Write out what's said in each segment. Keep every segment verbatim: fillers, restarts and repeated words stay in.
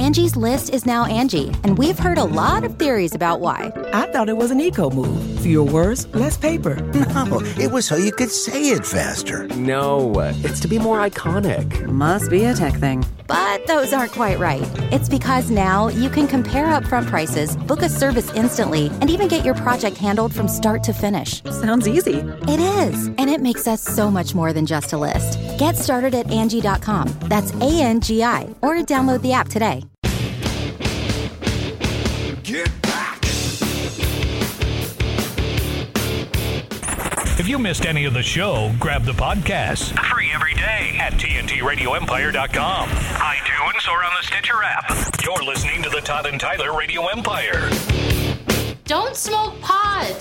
Angie's List is now Angie, and we've heard a lot of theories about why. I thought it was an eco move. Fewer words, less paper. No, it was so you could say it faster. No, it's to be more iconic. Must be a tech thing. But those aren't quite right. It's because now you can compare upfront prices, book a service instantly, and even get your project handled from start to finish. Sounds easy. It is, and it makes us so much more than just a list. Get started at Angie dot com. That's A N G I, or download the app today. Get back! If you missed any of the show, grab the podcast. Free every day at T N T Radio Empire dot com, iTunes, or on the Stitcher app. You're listening to the Todd and Tyler Radio Empire. Don't smoke pot!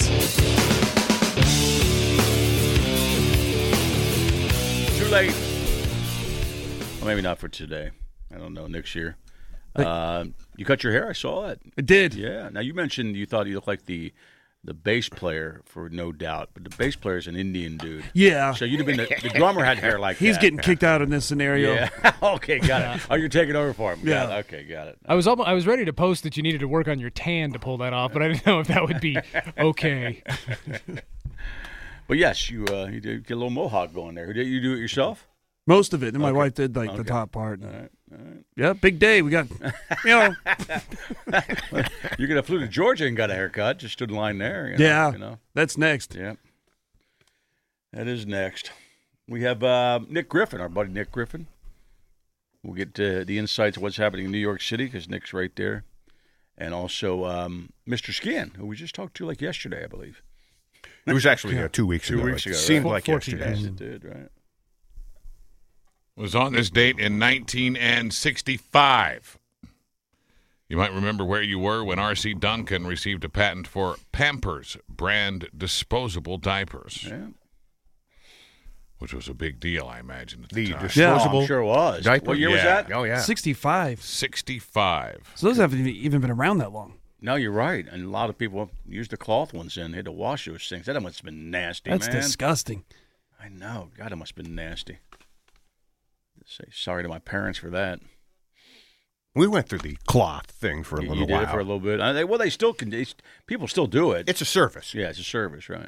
Too late. Well, maybe not for today. I don't know, next year. Uh, you cut your hair? I saw it. It did. Yeah. Now, you mentioned you thought you looked like the the bass player for No Doubt, but the bass player is an Indian dude. Yeah. So you'd have been the, the drummer had hair like He's that. getting kicked out in this scenario. Yeah. Okay, got it. Oh, you're taking over for him. Yeah. Got it. Okay, got it. I was almost, I was ready to post that you needed to work on your tan to pull that off, but I didn't know if that would be okay. But yes, you uh, you did get a little mohawk going there. Did you do it yourself? Most of it, and my Okay. wife did like Okay. the top part. All right. All right. Yeah, big day. We got, you know. You could have flew to Georgia and got a haircut. Just stood in line there. You know, Yeah, You know. that's next. Yeah. That is next. We have uh, Nick Griffin, our buddy Nick Griffin. We'll get uh, the insights of what's happening in New York City because Nick's right there. And also um, Mister Skin, who we just talked to like yesterday, I believe. It was actually uh, two weeks two ago. weeks It ago. seemed right? like yesterday. Yes, it did, right? Was on this date in nineteen sixty-five. You might remember where you were when R C Duncan received a patent for Pampers brand disposable diapers. Yeah. Which was a big deal, I imagine, at The the time. disposable Oh, I'm sure it was. diaper? What year was Yeah. that? Oh, yeah. sixty-five. sixty-five. So those haven't even been around that long. No, you're right. And a lot of people used the cloth ones in. They had to wash those things. That must have been nasty, That's man. disgusting. I know. God, it must have been nasty. Say sorry to my parents for that. We went through the cloth thing for a You, little you did while. it for a little bit. Uh, they, well, they still can. They, people still do it. It's a service. Yeah, it's a service, right?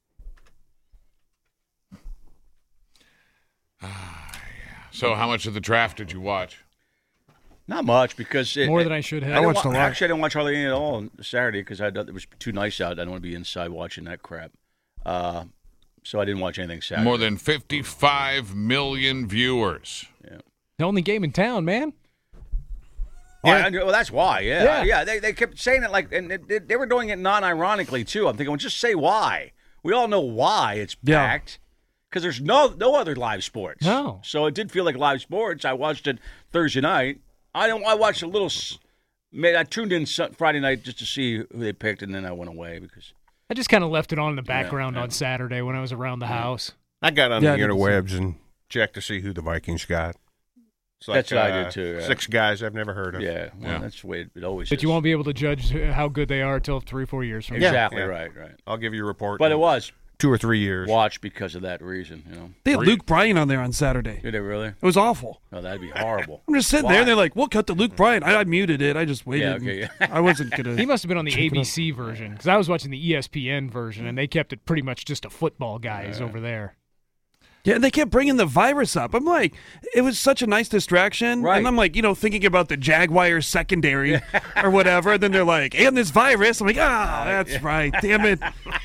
So how much of the draft did you watch? Not much because it, More than I should have. I, didn't watched wa- a lot. Actually, I didn't watch hardly any at all on Saturday because I thought it was too nice out. I don't want to be inside watching that crap. Uh, so I didn't watch anything Saturday. More than fifty-five million viewers. Yeah. The only game in town, man. Oh, I- I- well, that's why. Yeah, Yeah. yeah. They they kept saying it like, and they, they were doing it non-ironically too. I'm thinking, well, just say why. We all know why it's Yeah. packed because there's no no other live sports. No. So it did feel like live sports. I watched it Thursday night. I don't. I watched a little. s- Made I tuned in Su- Friday night just to see who they picked, and then I went away because I just kind of left it on in the background yeah. on Saturday when I was around the house. I got on Yeah, I the did the interwebs and checked to see who the Vikings got. It's That's what I uh, did too, yeah. Six guys I've never heard of. yeah, well, Yeah. that's the way it, it always But is. you won't be able to judge how good they are until three, four years from now. exactly Yeah. right, right. I'll give you a report. But in it was two or three years. watched because of that reason. You know, They had Luke Bryan on there on Saturday. did they really? It was awful. No, that'd be horrible. I'm just sitting Why? there, and they're like, we'll cut to Luke Bryan. I, I muted it. I just waited. Yeah, okay, and yeah. I wasn't going to. He must have been on the Check it A B out. C version because I was watching the E S P N version, and they kept it pretty much just a football guys over there. Yeah, and they kept bringing the virus up. I'm like, it was such a nice distraction. Right. And I'm like, you know, thinking about the Jaguars secondary or whatever. And then they're like, and this virus. I'm like, ah, that's right. Damn it.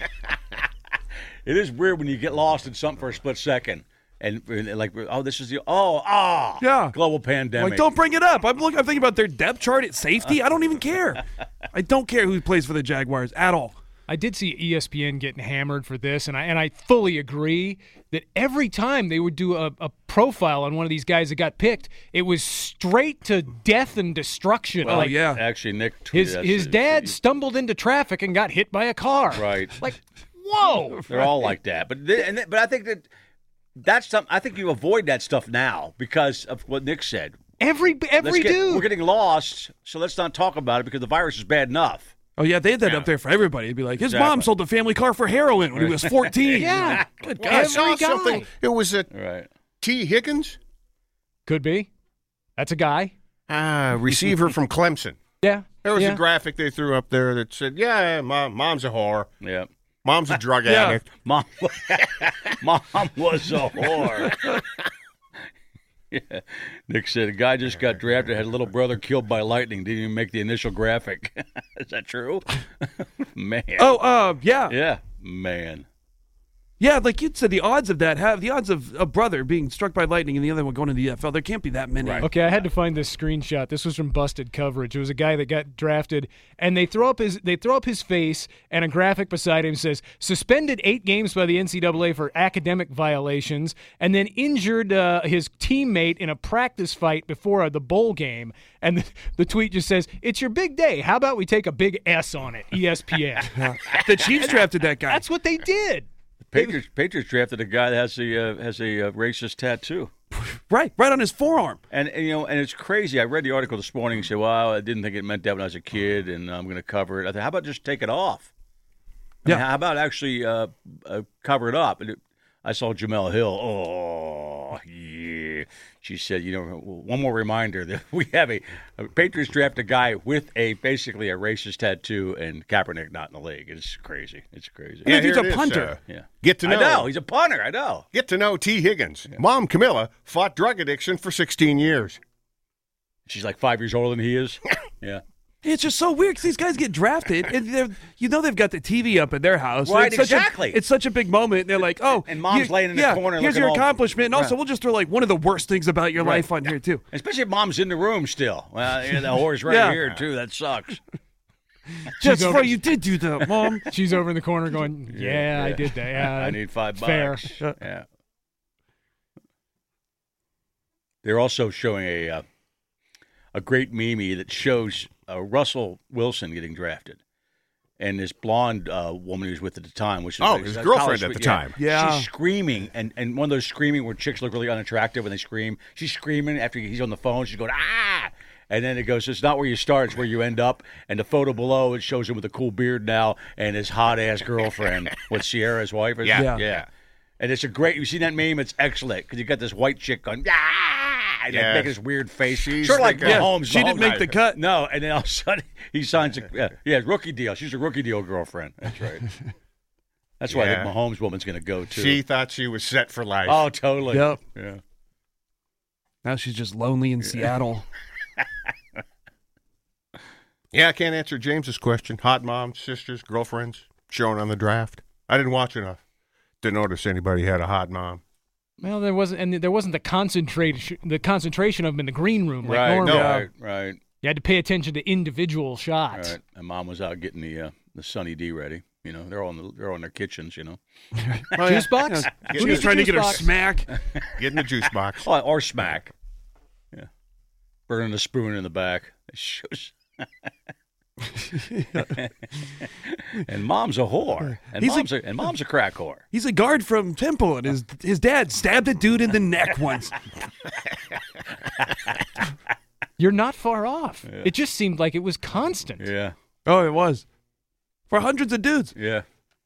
It is weird when you get lost in something for a split second, and, and like, oh, this is the oh ah Yeah. global pandemic. Like, don't bring it up. I'm looking. I'm thinking about their depth chart at safety. I don't even care. I don't care who plays for the Jaguars at all. I did see E S P N getting hammered for this, and I and I fully agree that every time they would do a, a profile on one of these guys that got picked, it was straight to death and destruction. Oh like, yeah. Actually, Nick, tweeted His that. his dad stumbled into traffic and got hit by a car. Right. Like, whoa. They're all like that, but they, and they, but I think that that's something. I think you avoid that stuff now because of what Nick said. Every every Let's get- dude. We're getting lost, so let's not talk about it because the virus is bad enough. Oh yeah, they had that up there for everybody. It'd be like, his Exactly. mom sold the family car for heroin when he was fourteen. Yeah. Good Well, I God. saw Every guy. something. It was a Right. T. Higgins. Could be. That's a guy. Ah, receiver from Clemson. Yeah. There was yeah. a graphic they threw up there that said, yeah, mom, mom's a whore. Yeah. Mom's a drug Yeah. addict. Mom, mom was a whore. Yeah. Nick said a guy just got drafted, had a little brother killed by lightning, didn't even make the initial graphic. Is that true? Man. Oh, uh, yeah. Yeah, man. Yeah, like you said, the odds of that have the odds of a brother being struck by lightning and the other one going to the N F L. There can't be that many. Okay, I had to find this screenshot. This was from Busted Coverage. It was a guy that got drafted, and they throw up his they throw up his face, and a graphic beside him says suspended eight games by the N C double A for academic violations, and then injured uh, his teammate in a practice fight before uh, the bowl game. And the, the tweet just says, "It's your big day. How about we take a big S on it?" E S P N. The Chiefs drafted that guy. That's what they did. Patriots, Patriots drafted a guy that has a uh, has a uh, racist tattoo. Right, right on his forearm. And, and you know, and it's crazy. I read the article this morning and said, "Well, I didn't think it meant that when I was a kid, and I'm going to cover it." I thought, how about just take it off? I mean, Yeah. how about actually uh, uh, cover it up? And it, I saw Jamel Hill. Oh, yeah. She said, you know, one more reminder that we have a, a Patriots draft a guy with a basically a racist tattoo, and Kaepernick not in the league. It's crazy. It's crazy. Yeah, he's here a it is, punter. uh, Yeah. Get to know. I know. He's a punter. I know. Get to know T. Higgins. Mom Camilla fought drug addiction for sixteen years. She's like five years older than he is. Yeah. It's just so weird because these guys get drafted, and they're, you know they've got the T V up in their house. Right, It's such a- exactly. it's such a big moment. And they're like, oh. And mom's you- laying in the yeah, corner here's looking your all- accomplishment. And also, Right. we'll just throw like one of the worst things about your Right. life on here, too. Especially if mom's in the room still. Well, yeah, the whore's right Yeah. here, too. That sucks. Just over- for you did do that, Mom. She's over in the corner going, "Yeah, I did that. Yeah, I need five fair." bucks. Yeah. They're also showing a uh, a great meme that shows uh, Russell Wilson getting drafted, and this blonde uh, woman he was with at the time, which is Oh, like- his uh, girlfriend college at the sweet- time. Yeah. she's screaming, and, and one of those screaming where chicks look really unattractive when they scream. She's screaming after he's on the phone. She's going ah, and then it goes. It's not where you start; it's where you end up. And the photo below it shows him with a cool beard now and his hot ass girlfriend with Sierra, his wife. Yeah. Yeah. yeah. And it's a great. You see that meme? It's excellent because you got this white chick going ah, and Yeah. making this weird face, She's sort of like the guy. Mahomes. She didn't Mahomes- make the cut. No, and then all of a sudden he signs a yeah, yeah rookie deal. She's a rookie deal girlfriend. That's right. That's why I Yeah. think Mahomes woman's going to go too. She thought she was set for life. oh, totally. Yep. Yeah. Now she's just lonely in Seattle. Yeah, I can't answer James's question. Hot moms, sisters, girlfriends shown on the draft. I didn't watch enough to notice anybody had a hot mom. Well, there wasn't, and there wasn't the concentration, the concentration of them in the green room like Right. normal. No. Right. Right. You had to pay attention to individual shots. Right. And mom was out getting the uh, the Sunny D ready. You know, they're all in the, they're all in their kitchens. You know, Oh, Juice box? She Who was needs a trying to juice get her box? smack. Get in the juice box. oh, or smack. Yeah. Burning the spoon in the back. It shows. And mom's a whore. And He's mom's a, and mom's a crack whore. He's a guard from Temple, and his his dad stabbed a dude in the neck once. You're not far off. It just seemed like it was constant. Yeah. Oh, it was. For hundreds of dudes. Yeah.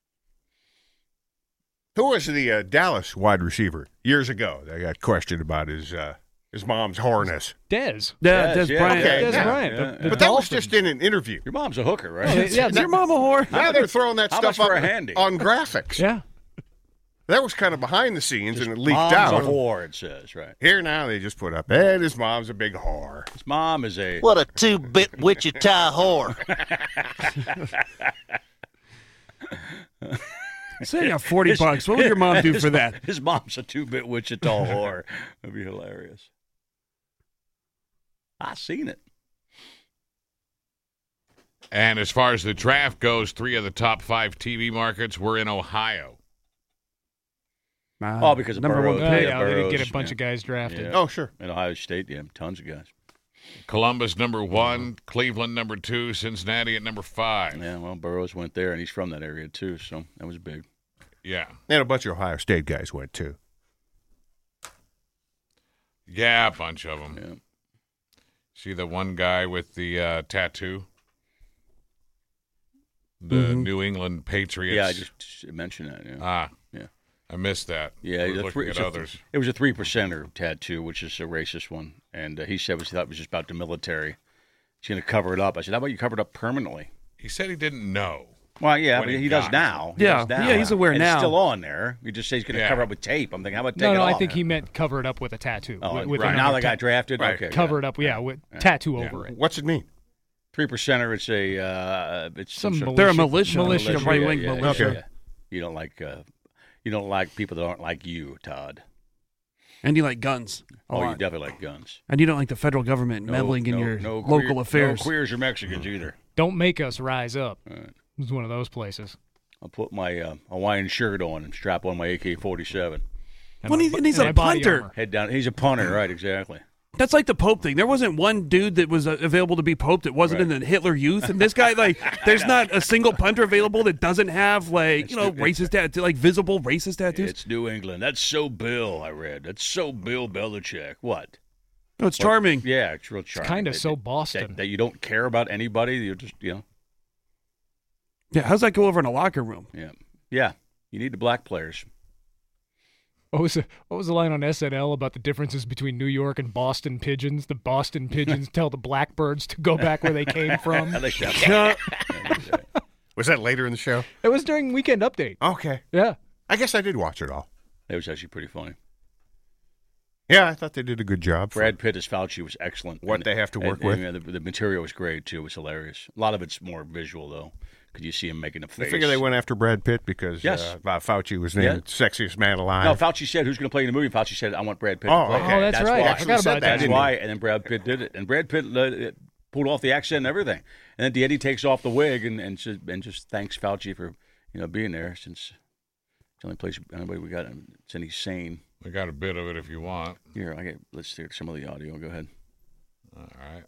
Who was the uh, Dallas wide receiver years ago? They got questioned about his uh, his mom's whoreness. Dez. Yeah, Yes, Des yeah. Bryant. Okay, Des yeah. Bryant. Yeah, the- yeah. But the that was Dolphins. just in an interview. Your mom's a hooker, right? Oh, yeah, Is your mom a whore? Now they're throwing that How stuff much up for a handy? on graphics. Yeah. That was kind of behind the scenes, and it leaked mom's out. a whore, it says, right. Here now, they just put up, and his mom's a big whore. His mom is a What a two-bit Wichita whore. Say I got forty His- bucks. What would your mom do his for mo- that? His mom's a two-bit Wichita whore. That'd be hilarious. I seen it. And as far as the draft goes, three of the top five T V markets were in Ohio. Uh, Oh, because of number Burrows. one Oh, pick. yeah, they did get Burrows, a bunch yeah. of guys drafted. Yeah. Oh, sure. In Ohio State, yeah, tons of guys. Columbus number one, Cleveland number two, Cincinnati at number five. Yeah, well, Burrows went there, and he's from that area too, so that was big. Yeah. And a bunch of Ohio State guys went, too. Yeah, a bunch of them. Yeah. See the one guy with the uh, tattoo? The Mhm. New England Patriots. Yeah, I just mentioned that. Yeah. Ah. Yeah. I missed that. Yeah, We're the looking three, at it's a- others. it was a three percenter tattoo, which is a racist one, and uh, he said was, he thought it was just about the military. He's going to cover it up. I said, how about you cover it up permanently? He said he didn't know. Well, yeah, when but he he, does got now. He Yeah, does now. yeah, he's aware And now. It's still on there. He just says he's going to Yeah. cover up with tape. I'm thinking, how about take No, it no, off? I think he meant cover it up with a tattoo. Oh, with, with right. a Now number they got ten. drafted? Right. Okay. Cover yeah. it up, yeah, with Yeah. tattoo Yeah. over it. What's it mean? Three percenter. It's a. Uh, it's some, Some sort of- They're a militia, militia, militia right-wing yeah, yeah, militia. yeah, yeah. You don't like. Uh, you don't like people that aren't like you, Todd. And you like guns. A Oh, lot. you definitely like guns. And you don't like the federal government No, meddling in no- your no local queer- affairs. No queers or Mexicans either. Don't make us rise up. All right. It's one of those places. I'll put my uh, Hawaiian shirt on and strap on my A K forty-seven. And Well, my- he- and he's and a my body punter. armor. Head down. He's a punter, right? Exactly. That's like the Pope thing. There wasn't one dude that was uh, available to be Pope that wasn't Right. in the Hitler Youth, and this guy, like, there's not a single punter available that doesn't have, like, you know, racist tattoos, like visible racist tattoos. It's New England. That's so Bill. I read. That's so Bill Belichick. What? No, it's charming. Yeah, it's real charming. kinda That- so that- Boston. That, that you don't care about anybody. You're just, you know. Yeah, how's that go over in a locker room? Yeah. Yeah. You need the black players. What was, the, what was the line on S N L about the differences between New York and Boston pigeons? The Boston pigeons tell the blackbirds to go back where they came from. I like that. Was that later in the show? It was during Weekend Update. Okay. Yeah. I guess I did watch it all. That was actually pretty funny. Yeah, I thought they did a good job. for- Brad Pitt as Fauci was excellent. What And- they have to work and- with. and, the, the material was great, too. It was hilarious. A lot of it's more visual, though, because you see him making a I face. figure they went after Brad Pitt because Yes. uh, Fauci was named Yeah. sexiest man alive. No, Fauci said, who's going to play in the movie? Fauci said, I want Brad Pitt Oh, to play. okay. Oh, that's right. Why. I forgot about that. That's didn't why. he? And then Brad Pitt did it. And Brad Pitt uh, pulled off the accent and everything. And then at the end, he takes off the wig and, and, just, and just thanks Fauci for you know being there, since it's the only place anybody we got. It's any sane. We got a bit of it if you want. Here, I get, let's hear some of the audio. Go ahead. All right.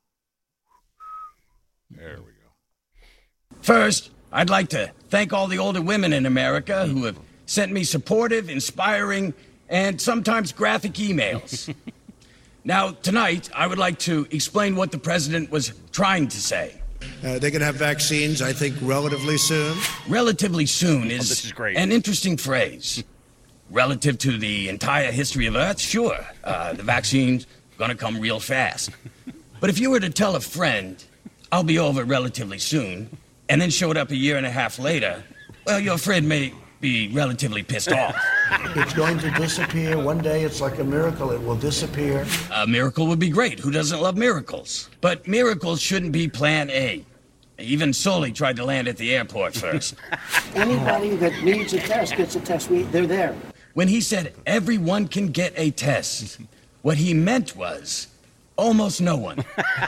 There we go. First, I'd like to thank all the older women in America who have sent me supportive, inspiring, and sometimes graphic emails. Now, tonight, I would like to explain what the president was trying to say. Uh, they're going to have vaccines, I think, relatively soon. Relatively soon is, Oh, this is great. an interesting phrase. Relative to the entire history of Earth, sure, uh, the vaccine's going to come real fast. But if you were to tell a friend, I'll be over relatively soon, and then showed up a year and a half later, well, your friend may be relatively pissed off. It's going to disappear. One day it's like a miracle. It will disappear. A miracle would be great. Who doesn't love miracles? But miracles shouldn't be plan A. Even Sully tried to land at the airport first. Anybody that needs a test gets a test. We, they're there. When he said everyone can get a test, what he meant was almost no one.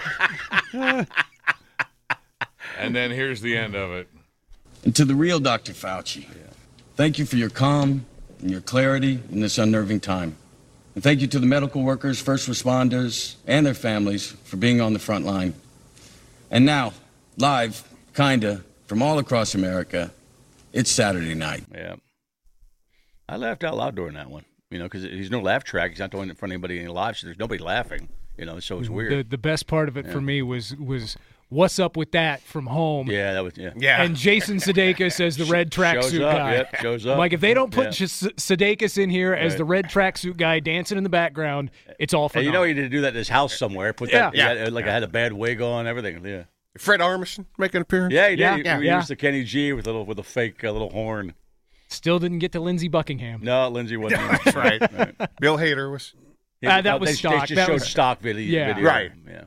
And then here's the end of it. And to the real Doctor Fauci, thank you for your calm and your clarity in this unnerving time. And thank you to the medical workers, first responders, and their families for being on the front line. And now, live, kinda, from all across America, it's Saturday night. Yeah. I laughed out loud during that one, you know, because he's no laugh track. He's not doing it in front of anybody in live, so there's nobody laughing, you know, so it's weird. The, the best part of it Yeah. for me was was what's up with that from home. Yeah, that was, yeah. Yeah. And Jason Sudeikis as the red Shows tracksuit up, guy. yep, shows up. I'm like, if they don't put Yeah. just Sudeikis in here as Right. the red tracksuit guy dancing in the background, it's all for And you know naught. he did do that in his house somewhere. Put Yeah. that, he had, like I had a bad wig on, everything. Yeah, Fred Armisen make an appearance? yeah, he did. Yeah, he, yeah, he yeah. used the Kenny G with a little with a fake uh, little horn. Still didn't get to Lindsey Buckingham. No, Lindsay wasn't. That's right. Bill Hader was. Ah, that no, was they, stock. They just That showed was- stock video. Yeah. video. Right. Yeah.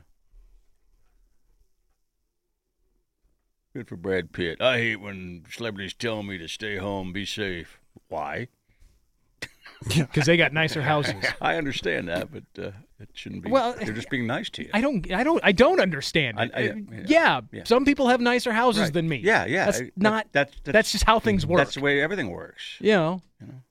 Good for Brad Pitt. I hate when celebrities tell me to stay home, be safe. Why? Because they got nicer houses. I understand that, but uh, it shouldn't be. Well, they're just being nice to you. I don't, I don't, I don't understand it. I- I- Uh, yeah. yeah, Yeah. some people have nicer houses Right. than me. Yeah, yeah. That's I- that- not. that's, That's, just how things work. That's the way everything works. You know.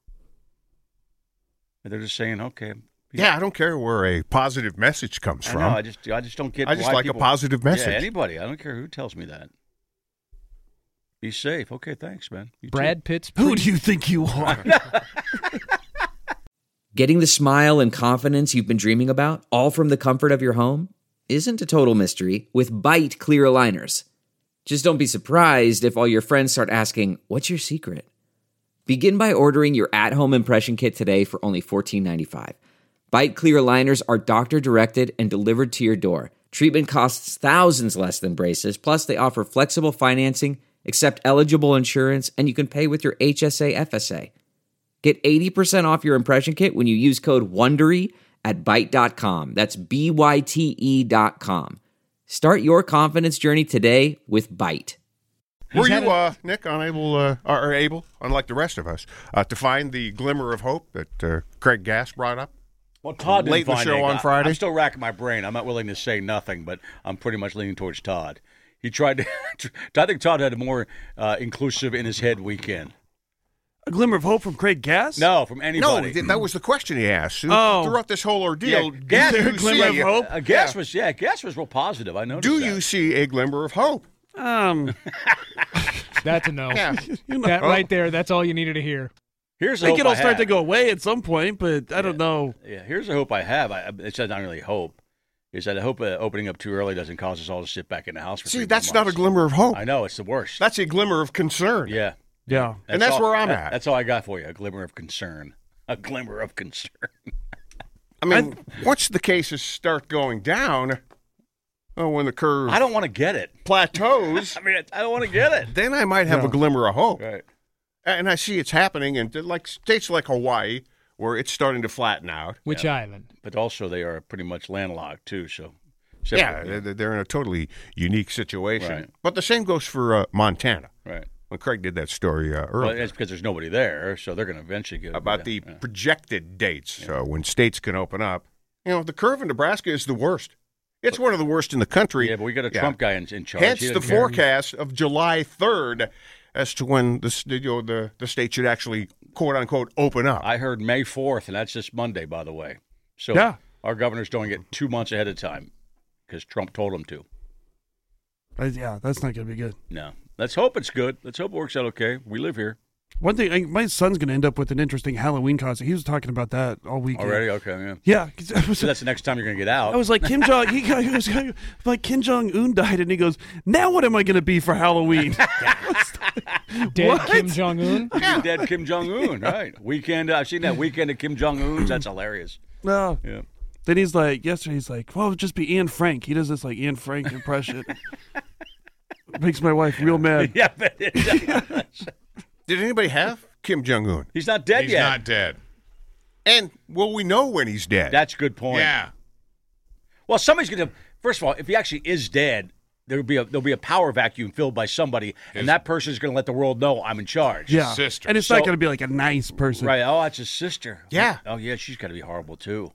They're just saying, okay. Yeah, I don't care where a positive message comes I from. know. I just, I just don't get. I just why like a people- positive message. Yeah, anybody. I don't care who tells me that. Be safe. Okay, thanks, man. You too. Brad Pitt's. Who do you think you are? Getting the smile and confidence you've been dreaming about, all from the comfort of your home, isn't a total mystery with Bite Clear Aligners. Just don't be surprised if all your friends start asking, "What's your secret?" Begin by ordering your at-home impression kit today for only fourteen ninety-five. Byte Clear aligners are doctor-directed and delivered to your door. Treatment costs thousands less than braces, plus they offer flexible financing, accept eligible insurance, and you can pay with your H S A F S A. Get eighty percent off your impression kit when you use code WONDERY at byte dot com. That's B Y T E dot com. Start your confidence journey today with Byte. Were you, uh, Nick, unable, uh, or able, unlike the rest of us, uh, to find the glimmer of hope that uh, Craig Gass brought up? Well, Todd didn't late in the find show it. on Friday. I'm still racking my brain. I'm not willing to say nothing, but I'm pretty much leaning towards Todd. He tried to. I think Todd had a more uh, inclusive in his head weekend. A glimmer of hope from Craig Gass? No, from anybody. No, that was the question he asked. Oh. Throughout this whole ordeal, Yeah, Gass, do you a glimmer see, of hope? Uh, Gass yeah. was yeah, Gass was real positive. I noticed. Do that. you see a glimmer of hope? Um, That's a no. Yeah. You know. That right there, that's all you needed to hear. Here's I a think hope it'll I start have. to go away at some point, but I don't know. Yeah, here's a hope I have. I, it's not really hope. Is that I hope uh, opening up too early doesn't cause us all to sit back in the house for See, three that's more not a months. glimmer of hope. I know it's the worst. That's a glimmer of concern. Yeah, Yeah. And that's all- where I'm that- at. That's all I got for you. A glimmer of concern. A glimmer of concern. I mean, once the cases start going down, oh, when the curve I don't want to get it. plateaus, I mean, I don't want to get it. then I might have Yeah. a glimmer of hope. Right. And I see it's happening in like states like Hawaii, where it's starting to flatten out. Which island? But also, they are pretty much landlocked too. So, Yeah, separate- they're, they're in a totally unique situation. Right. But the same goes for uh, Montana. right. When Craig did that story uh, Well, earlier that's because there's nobody there, so they're going to eventually get about the yeah. projected dates. So when states can open up, you know, the curve in Nebraska is the worst. It's one of the worst in the country. Yeah, but we got a Yeah. Trump guy in, in charge. Hence He the doesn't care. forecast of July third as to when the, s- you know, the the state should actually, quote unquote, open up. I heard May fourth, and that's just Monday, by the way. So Yeah. our governor's doing it two months ahead of time because Trump told him to. Uh, yeah, that's not going to be good. No. Let's hope it's good. Let's hope it works out okay. We live here. One thing, I, my son's going to end up with an interesting Halloween costume. He was talking about that all weekend. Already? Okay, yeah. Yeah. 'cause I was, So that's the next time you're going to get out. I was like, Kim Jong, he, he was like, Kim Jong Un died, and he goes, now what am I going to be for Halloween? Dead What? Kim Jong Un. Dead Kim Jong Un, right? Weekend. I've seen that weekend of Kim Jong Un's. That's hilarious. No. Yeah. Then he's like, yesterday he's like, well, it'll just be Ian Frank. He does this like Ian Frank impression. Makes my wife real mad. Yeah, but it does. Did anybody have Kim Jong Un? He's not dead He's yet. not dead. And will we know when he's dead? That's a good point. Yeah. Well, somebody's going to. First of all, if he actually is dead, there'll be a there'll be a power vacuum filled by somebody, and that person is going to let the world know I'm in charge. Yeah. Sister. And it's So- not going to be like a nice person. Right. Oh, that's his sister. Yeah. Oh, yeah. She's got to be horrible too.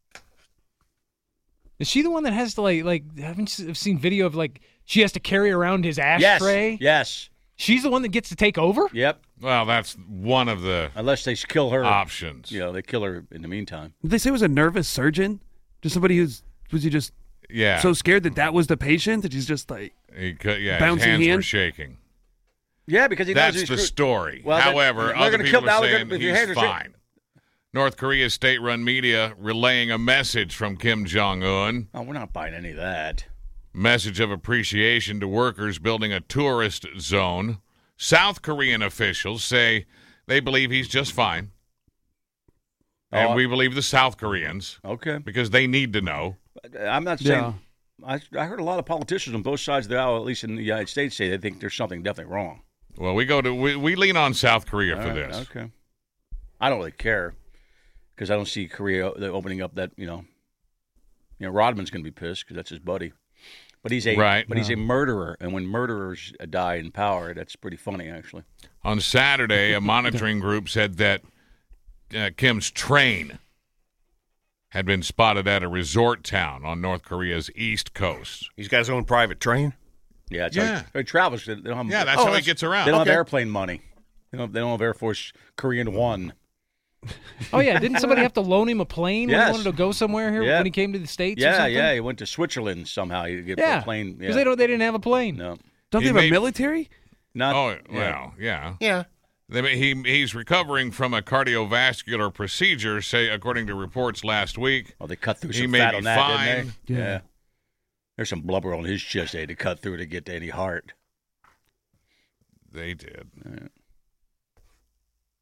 Is she the one that has to like like? Haven't you seen video of like she has to carry around his Yes. ashtray? Yes. She's the one that gets to take over. Yep. Well, that's one of the Unless they kill her. options. You know, they kill her in the meantime. Did they say it was a nervous surgeon? Just somebody who's was he just Yeah. so scared that that was the patient that he's just like He could, yeah, Bouncing his hands were hand? shaking. Yeah, because he knows That's he's the screwed- story. Well, then- However, they're other gonna people kill- now are they're saying gonna- if your he's hands are shaking- fine. North Korea's state-run media relaying a message from Kim Jong-un. Oh, we're not buying any of that. Message of appreciation to workers building a tourist zone. South Korean officials say they believe he's just fine. And Oh, we believe the South Koreans. Okay. Because they need to know. I'm not saying. I, I heard a lot of politicians on both sides of the aisle, at least in the United States, say they think there's something definitely wrong. Well, we go to we, we lean on South Korea All for right, this. Okay. I don't really care because I don't see Korea opening up that, you know, you know, Rodman's going to be pissed because that's his buddy. But he's a Right. but he's a No. murderer, and when murderers die in power, that's pretty funny, actually. On Saturday, a monitoring group said that uh, Kim's train had been spotted at a resort town on North Korea's east coast. He's got his own private train? Yeah, it's Yeah. Like, he travels. They don't have, Yeah, that's how he gets around. They don't Okay. have airplane money. They don't, they don't have Air Force Korean One. Oh yeah, didn't somebody have to loan him a plane when Yes. he wanted to go somewhere here Yeah. when he came to the States? or Yeah, something? yeah. He went to Switzerland somehow. He get Yeah, a plane. because Yeah. they don't. They didn't have a plane. No. Don't He they have a made- military? Not. Oh, yeah. well, yeah. Yeah. They- He he's recovering from a cardiovascular procedure, say according to reports last week. Oh, they cut through He some may fat be on that, didn't fine. they? Yeah. There's some blubber on his chest they had to cut through to get to any heart. They did.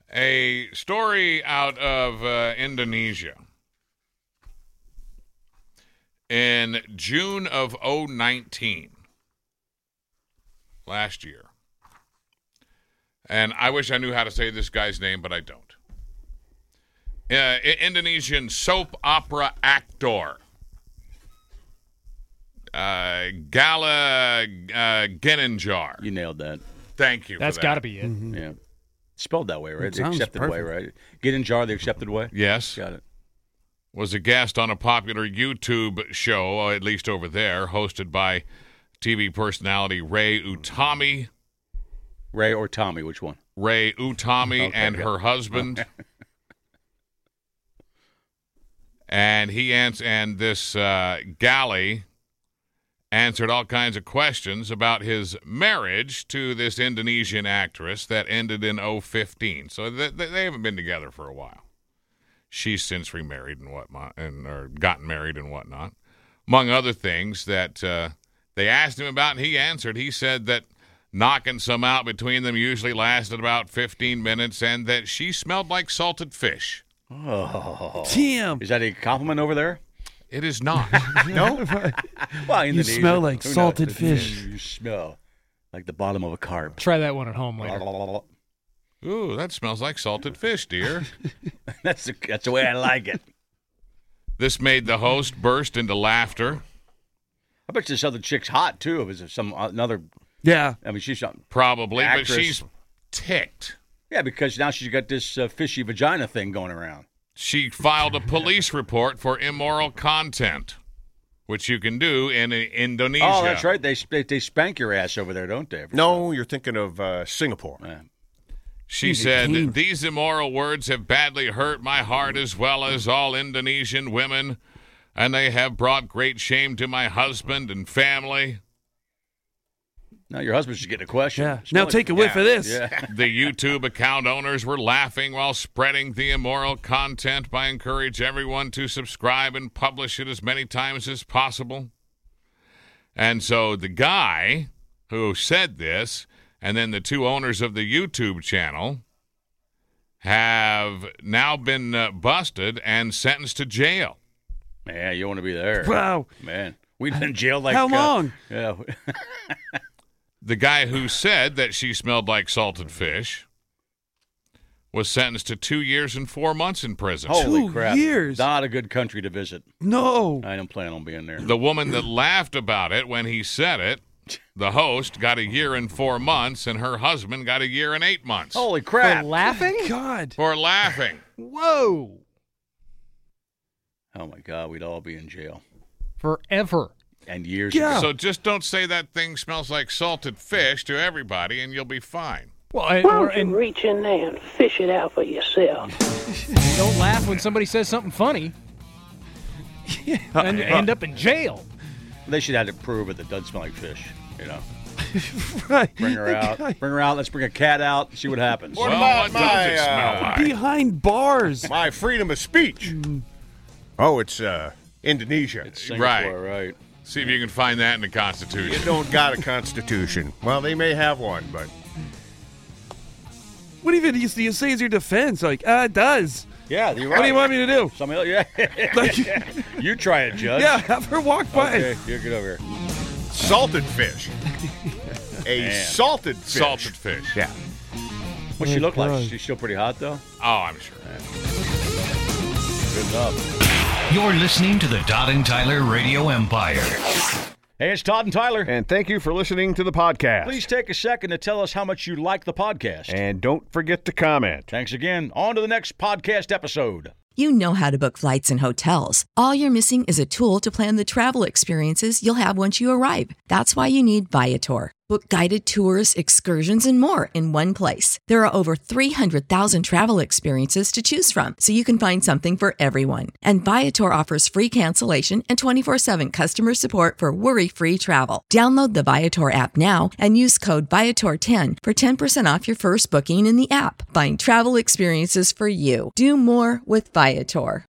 A story out of uh, Indonesia. In June of oh nineteen, last year. And I wish I knew how to say this guy's name, but I don't. Uh, Indonesian soap opera actor. Uh, Gala uh, Ginanjar. You nailed that. Thank you. That's for that. got to be it. Mm-hmm. Yeah. Spelled that way, right? It The sounds accepted way, perfect. right? Ginanjar, the accepted way? Yes. Got it. Was a guest on a popular YouTube show, at least over there, hosted by T V personality Ray Utami. Ray or Tommy, which one? Ray Utami Okay, and yeah. her husband. And he ans- and this uh, galley answered all kinds of questions about his marriage to this Indonesian actress that ended in oh fifteen. So th- th- they haven't been together for a while. She's since remarried and whatnot, and or gotten married and whatnot. Among other things that uh, they asked him about, and he answered. He said that knocking some out between them usually lasted about fifteen minutes, and that she smelled like salted fish. Oh, Damn. Is that a compliment over there? It is not. No. Well, You Indonesia, smell like who knows? salted fish. You smell like the bottom of a carp. Try that one at home later. Ooh, that smells like salted fish, dear. that's the, that's the way I like it. This made the host burst into laughter. I bet this other chick's hot too. If it's some another, Yeah. I mean, she's not Probably, actress. but she's ticked. Yeah, because now she's got this uh, fishy vagina thing going around. She filed a police report for immoral content, which you can do in uh, Indonesia. Oh, that's right. They, they they spank your ass over there, don't they? No, you're thinking of uh, Singapore. Yeah. She said, these immoral words have badly hurt my heart as well as all Indonesian women, and they have brought great shame to my husband and family. Now your husband should get a question. Yeah. Smell Now it. take a whiff Yeah. of this. Yeah. The YouTube account owners were laughing while spreading the immoral content by encourage everyone to subscribe and publish it as many times as possible. And so the guy who said this, and then the two owners of the YouTube channel, have now been uh, busted and sentenced to jail. Man, you want to be there. Wow. Man, we've been in jail like How uh, long? yeah. The guy who said that she smelled like salted fish was sentenced to two years and four months in prison. Holy Two crap. years. Not a good country to visit. No. I don't plan on being there. The woman that laughed about it when he said it, the host, got a year and four months, and her husband got a year and eight months. Holy crap. For laughing? God. For laughing. Whoa. Oh, my God. We'd all be in jail. Forever. And years Yeah. ago. So just don't say that thing smells like salted fish to everybody, and you'll be fine. Well, I, Why or, don't you and reach in there and fish it out for yourself? don't laugh when somebody says something funny. And end up in jail. They should have to prove it that doesn't smell like fish, you know. Right. Bring her out. Bring her out. Let's bring a cat out. See what happens. What Well, about what my, does it uh, smell like? Behind bars. My freedom of speech. Oh, it's uh, Indonesia. It's Singapore, Right. right. See if you can find that in the You Constitution. don't got a constitution. Well, they may have one, but What even do you, do you say as your defense? Like, ah, it does. Yeah, you're right. What do you want me to do? Somebody else? Yeah. Like, You try it, Judge. yeah, have her walk by. Okay, here, get over here. salted fish. A Man. salted fish. Salted fish. Yeah. What's she Oh, look like? God. She's still pretty hot, though? Oh, I'm sure. Good enough. You're listening to the Todd and Tyler Radio Empire. Hey, it's Todd and Tyler. And thank you for listening to the podcast. Please take a second to tell us how much you like the podcast. And don't forget to comment. Thanks again. On to the next podcast episode. You know how to book flights and hotels. All you're missing is a tool to plan the travel experiences you'll have once you arrive. That's why you need Viator. Book guided tours, excursions, and more in one place. There are over three hundred thousand travel experiences to choose from, so you can find something for everyone. And Viator offers free cancellation and twenty-four seven customer support for worry-free travel. Download the Viator app now and use code Viator ten for ten percent off your first booking in the app. Find travel experiences for you. Do more with Viator.